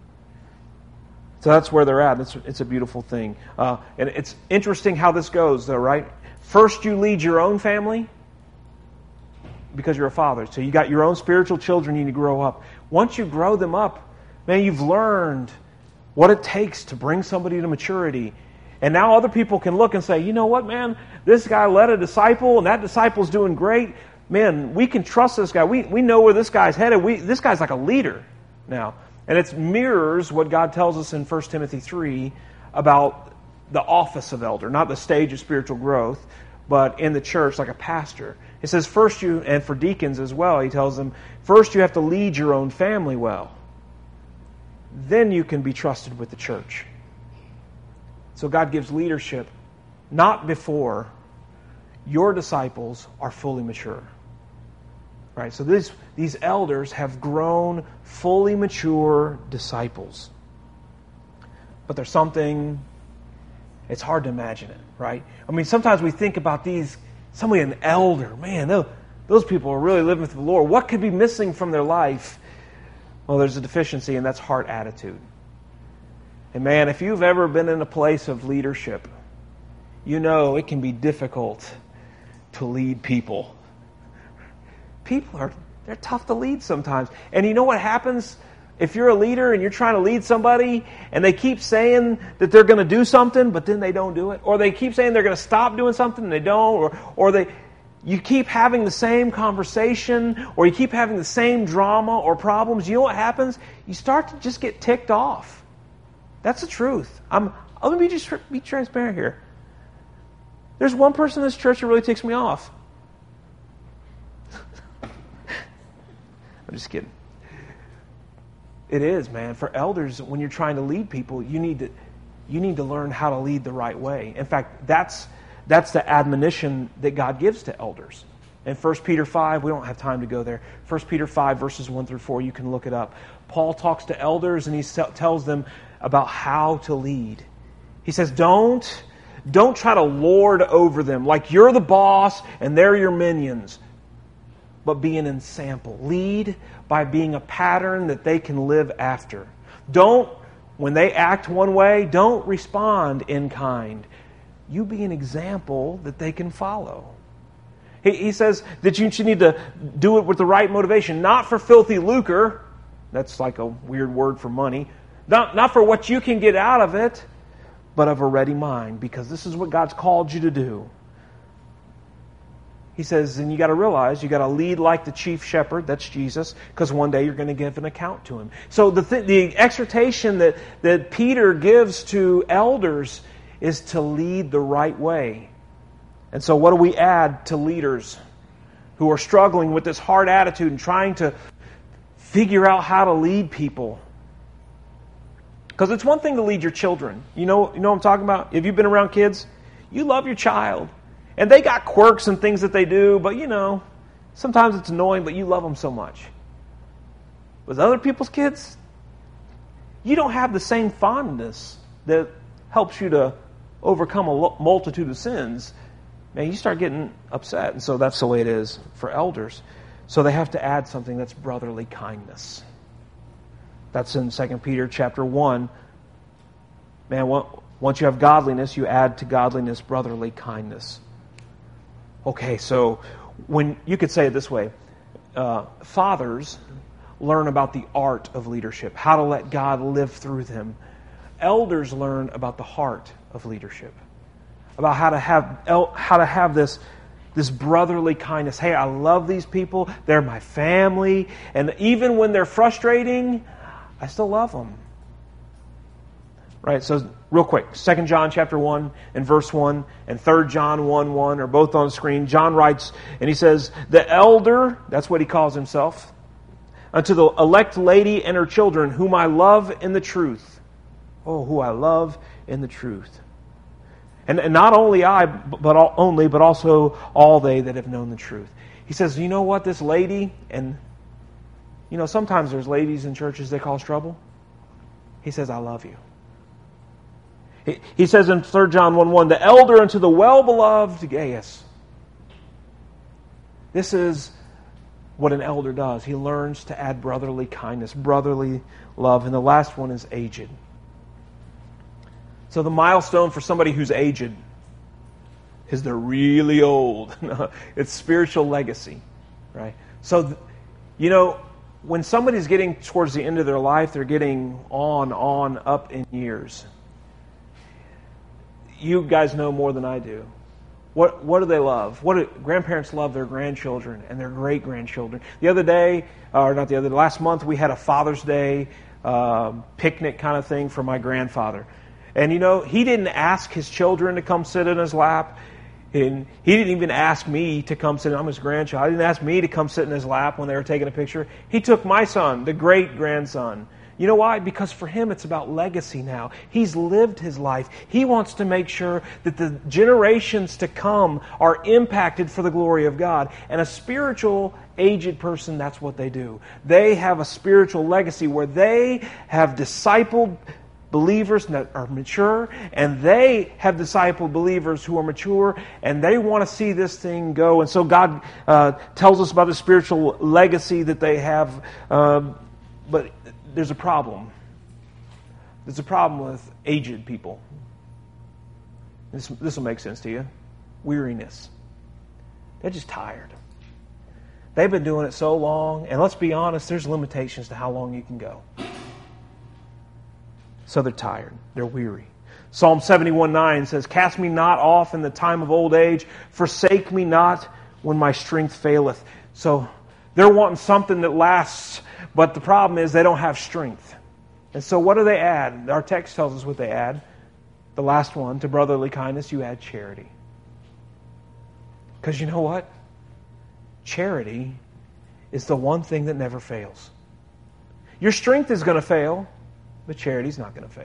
So that's where they're at. It's, it's a beautiful thing. Uh, and it's interesting how this goes, though, right? First you lead your own family because you're a father. So you got your own spiritual children you need to grow up. Once you grow them up, man, you've learned what it takes to bring somebody to maturity. And now other people can look and say, you know what, man? This guy led a disciple, and that disciple's doing great. Man, we can trust this guy. We we know where this guy's headed. We This guy's like a leader now. And it mirrors what God tells us in First Timothy three about the office of elder, not the stage of spiritual growth, but in the church like a pastor. It says first you, and for deacons as well, he tells them, first you have to lead your own family well. Then you can be trusted with the church. So God gives leadership not before your disciples are fully mature. Right? So these, these elders have grown fully mature disciples. But there's something, it's hard to imagine it, right? I mean, sometimes we think about these, somebody an elder, man, those, those people are really living with the Lord. What could be missing from their life? Well, there's a deficiency, and that's heart attitude. And man, if you've ever been in a place of leadership, you know it can be difficult to lead people. People are, they're tough to lead sometimes. And you know what happens if you're a leader and you're trying to lead somebody and they keep saying that they're going to do something, but then they don't do it? Or they keep saying they're going to stop doing something and they don't? Or, or they... You keep having the same conversation, or you keep having the same drama or problems. You know what happens? You start to just get ticked off. That's the truth. I'm. Let me just be transparent here. There's one person in this church that really ticks me off. I'm just kidding. It is, man. For elders, when you're trying to lead people, you need to you need to learn how to lead the right way. In fact, that's that's the admonition that God gives to elders. In First Peter five, we don't have time to go there. First Peter five, verses one through four, you can look it up. Paul talks to elders and he tells them about how to lead. He says, don't, don't try to lord over them like you're the boss and they're your minions, but be an example. Lead by being a pattern that they can live after. Don't, when they act one way, don't respond in kind. You be an example that they can follow. He, he says that you should need to do it with the right motivation, not for filthy lucre. That's like a weird word for money. Not, not for what you can get out of it, but of a ready mind, because this is what God's called you to do. He says, and you got to realize, you got to lead like the chief shepherd, that's Jesus, because one day you're going to give an account to him. So the th- the exhortation that, that Peter gives to elders is to lead the right way. And so what do we add to leaders who are struggling with this hard attitude and trying to figure out how to lead people? Because it's one thing to lead your children. You know, you know what I'm talking about? If you've been around kids, you love your child. And they got quirks and things that they do, but you know, sometimes it's annoying, but you love them so much. With other people's kids, you don't have the same fondness that helps you to overcome a multitude of sins. Man, you start getting upset. And so that's the way it is for elders. So they have to add something that's brotherly kindness. That's in Second Peter chapter one. Man, once you have godliness, you add to godliness brotherly kindness. Okay, so when you could say it this way, uh, fathers learn about the art of leadership, how to let God live through them. Elders learn about the heart of leadership, about how to have how to have this this brotherly kindness. Hey, I love these people; they're my family, and even when they're frustrating, I still love them. Right? So real quick, Second John chapter one and verse one and Third John one one are both on the screen. John writes, and he says, the elder, that's what he calls himself, unto the elect lady and her children, whom I love in the truth. Oh, who I love in the truth. And, and not only I, but all, only, but also all they that have known the truth. He says, you know what, this lady, and you know, sometimes there's ladies in churches that cause trouble. He says, I love you. He, he says in Third John one one, the elder unto the well-beloved Gaius. This is what an elder does. He learns to add brotherly kindness, brotherly love. And the last one is aged. So the milestone for somebody who's aged is they're really old. It's spiritual legacy, right? So, you know, when somebody's getting towards the end of their life, they're getting on, on, up in years. You guys know more than I do. What what do they love? What do grandparents love? Their grandchildren and their great grandchildren. The other day, or not the other, last month we had a Father's Day uh, picnic kind of thing for my grandfather. And you know, he didn't ask his children to come sit in his lap. And he didn't even ask me to come sit. I'm his grandchild. He didn't ask me to come sit in his lap when they were taking a picture. He took my son, the great-grandson. You know why? Because for him it's about legacy now. He's lived his life. He wants to make sure that the generations to come are impacted for the glory of God. And a spiritual aged person, that's what they do. They have a spiritual legacy where they have discipled believers that are mature, and they have discipled believers who are mature, and they want to see this thing go. And so God uh, tells us about the spiritual legacy that they have. Uh, but there's a problem. There's a problem with aged people. This, this will make sense to you. Weariness. They're just tired. They've been doing it so long, and let's be honest, there's limitations to how long you can go. So they're tired. They're weary. Psalm seventy-one nine says, cast me not off in the time of old age. Forsake me not when my strength faileth. So they're wanting something that lasts, but the problem is they don't have strength. And so what do they add? Our text tells us what they add. The last one, to brotherly kindness, you add charity. Because you know what? Charity is the one thing that never fails. Your strength is going to fail, but charity's not going to fail.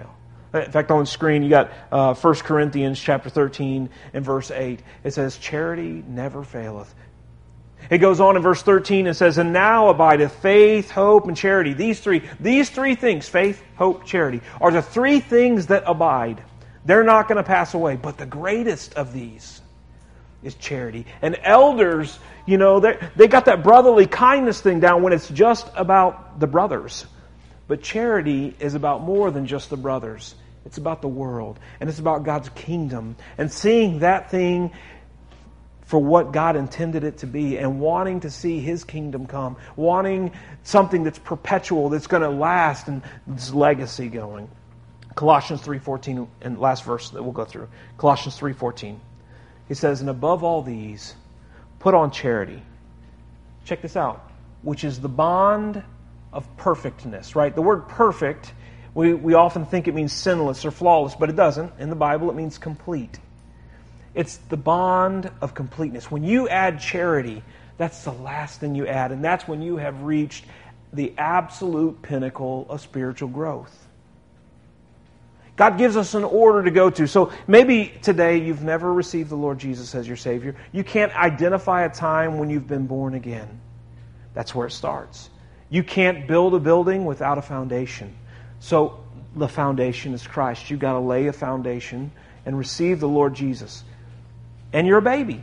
In fact, on the screen, you got uh, First Corinthians chapter thirteen and verse eight. It says, charity never faileth. It goes on in verse thirteen and says, and now abideth faith, hope, and charity. These three, these three things, faith, hope, charity, are the three things that abide. They're not going to pass away. But the greatest of these is charity. And elders, you know, they they got that brotherly kindness thing down when it's just about the brothers. But charity is about more than just the brothers. It's about the world. And it's about God's kingdom. And seeing that thing for what God intended it to be. And wanting to see His kingdom come. Wanting something that's perpetual, that's going to last. And this legacy going. Colossians three fourteen, and last verse that we'll go through. Colossians three fourteen. He says, and above all these, put on charity. Check this out. Which is the bond of perfectness, right? The word perfect, we, we often think it means sinless or flawless, but it doesn't. In the Bible, it means complete. It's the bond of completeness. When you add charity, that's the last thing you add, and that's when you have reached the absolute pinnacle of spiritual growth. God gives us an order to go to. So maybe today you've never received the Lord Jesus as your Savior. You can't identify a time when you've been born again. That's where it starts. You can't build a building without a foundation. So the foundation is Christ. You've got to lay a foundation and receive the Lord Jesus. And you're a baby.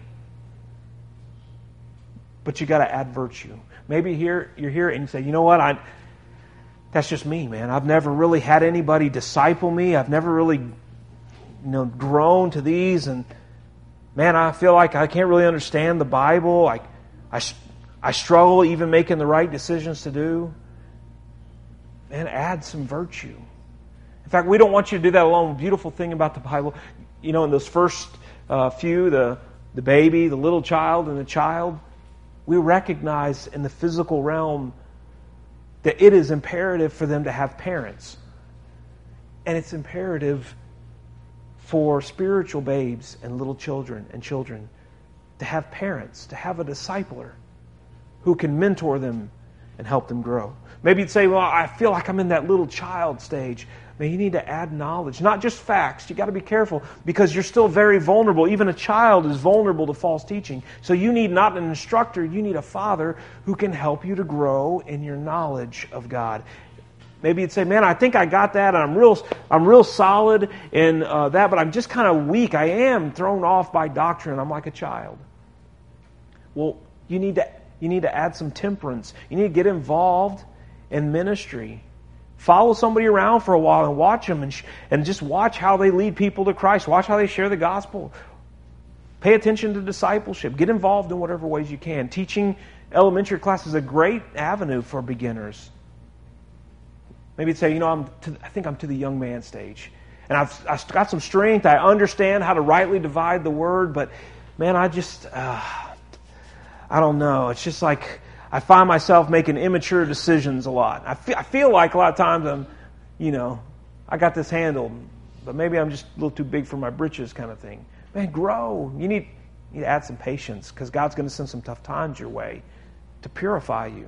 But you got to add virtue. Maybe here you're here and you say, you know what, I that's just me, man. I've never really had anybody disciple me. I've never really, you know, grown to these. And man, I feel like I can't really understand the Bible. I, I, I struggle even making the right decisions to do. Man, add some virtue. In fact, we don't want you to do that alone. The beautiful thing about the Bible, you know, in those first uh, few, the, the baby, the little child, and the child, we recognize in the physical realm that it is imperative for them to have parents. And it's imperative for spiritual babes and little children and children to have parents, to have a discipler who can mentor them and help them grow. Maybe you'd say, well, I feel like I'm in that little child stage. Man, you need to add knowledge, not just facts. You've got to be careful because you're still very vulnerable. Even a child is vulnerable to false teaching. So you need not an instructor, you need a father who can help you to grow in your knowledge of God. Maybe you'd say, man, I think I got that, and I'm real I'm real solid in uh, that, but I'm just kind of weak. I am thrown off by doctrine. I'm like a child. Well, you need to you need to add some temperance. You need to get involved in ministry. Follow somebody around for a while and watch them and, sh- and just watch how they lead people to Christ. Watch how they share the gospel. Pay attention to discipleship. Get involved in whatever ways you can. Teaching elementary class is a great avenue for beginners. Maybe you'd say, you know, I'm to, I think I'm to the young man stage. And I've, I've got some strength. I understand how to rightly divide the word. But, man, I just, uh, I don't know. It's just like I find myself making immature decisions a lot. I feel, I feel like a lot of times I'm, you know, I got this handled, but maybe I'm just a little too big for my britches kind of thing. Man, grow. You need, you need to add some patience because God's going to send some tough times your way to purify you.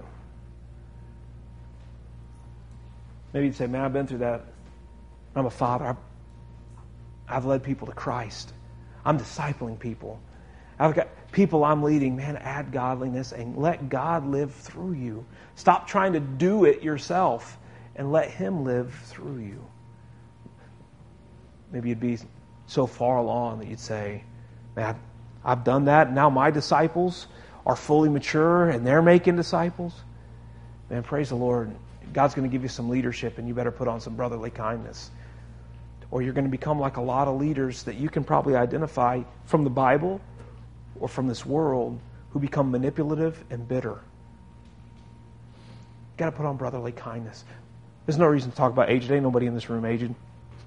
Maybe you'd say, man, I've been through that. I'm a father. I've, I've led people to Christ. I'm discipling people. I've got people I'm leading. Man, add godliness and let God live through you. Stop trying to do it yourself and let Him live through you. Maybe you'd be so far along that you'd say, man, I've done that. Now my disciples are fully mature and they're making disciples. Man, praise the Lord. God's going to give you some leadership and you better put on some brotherly kindness. Or you're going to become like a lot of leaders that you can probably identify from the Bible or from this world who become manipulative and bitter. You've got to put on brotherly kindness. There's no reason to talk about age. There ain't nobody in this room aged.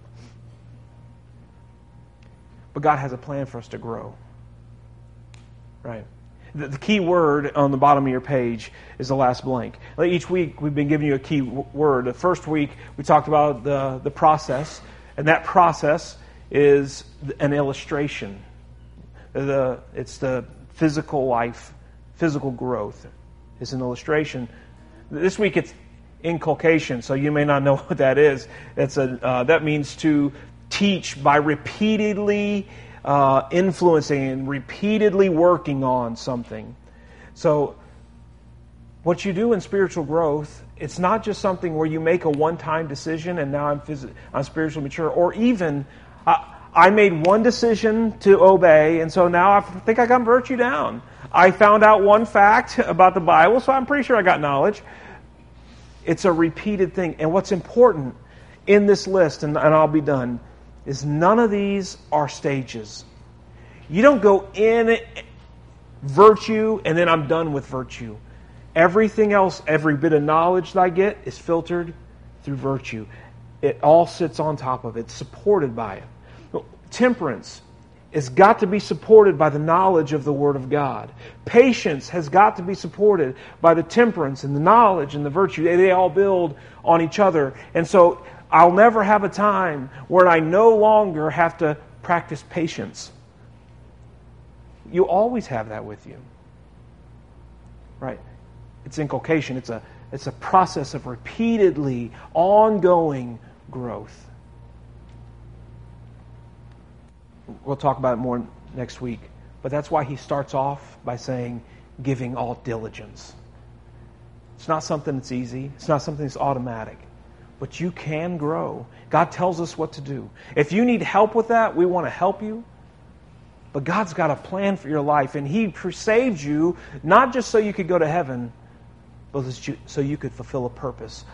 But God has a plan for us to grow. Right? The, the key word on the bottom of your page is the last blank. Each week we've been giving you a key w- word. The first week we talked about the, the process, and that process is an illustration. The, it's the physical life, physical growth is an illustration. This week it's inculcation. So you may not know what that is. It's a uh, that means to teach by repeatedly uh, influencing and repeatedly working on something. So what you do in spiritual growth, it's not just something where you make a one-time decision and now I'm phys- I'm spiritually mature, or even uh, I made one decision to obey, and so now I think I got virtue down. I found out one fact about the Bible, so I'm pretty sure I got knowledge. It's a repeated thing. And what's important in this list, and, and I'll be done, is none of these are stages. You don't go in virtue and then I'm done with virtue. Everything else, every bit of knowledge that I get is filtered through virtue. It all sits on top of it. It's supported by it. Temperance has got to be supported by the knowledge of the Word of God. Patience has got to be supported by the temperance and the knowledge and the virtue. They, they all build on each other. And so I'll never have a time where I no longer have to practice patience. You always have that with you. Right? It's inculcation. It's a, it's a process of repeatedly ongoing growth. We'll talk about it more next week. But that's why he starts off by saying, giving all diligence. It's not something that's easy. It's not something that's automatic. But you can grow. God tells us what to do. If you need help with that, we want to help you. But God's got a plan for your life. And He saved you not just so you could go to heaven, but so you could fulfill a purpose.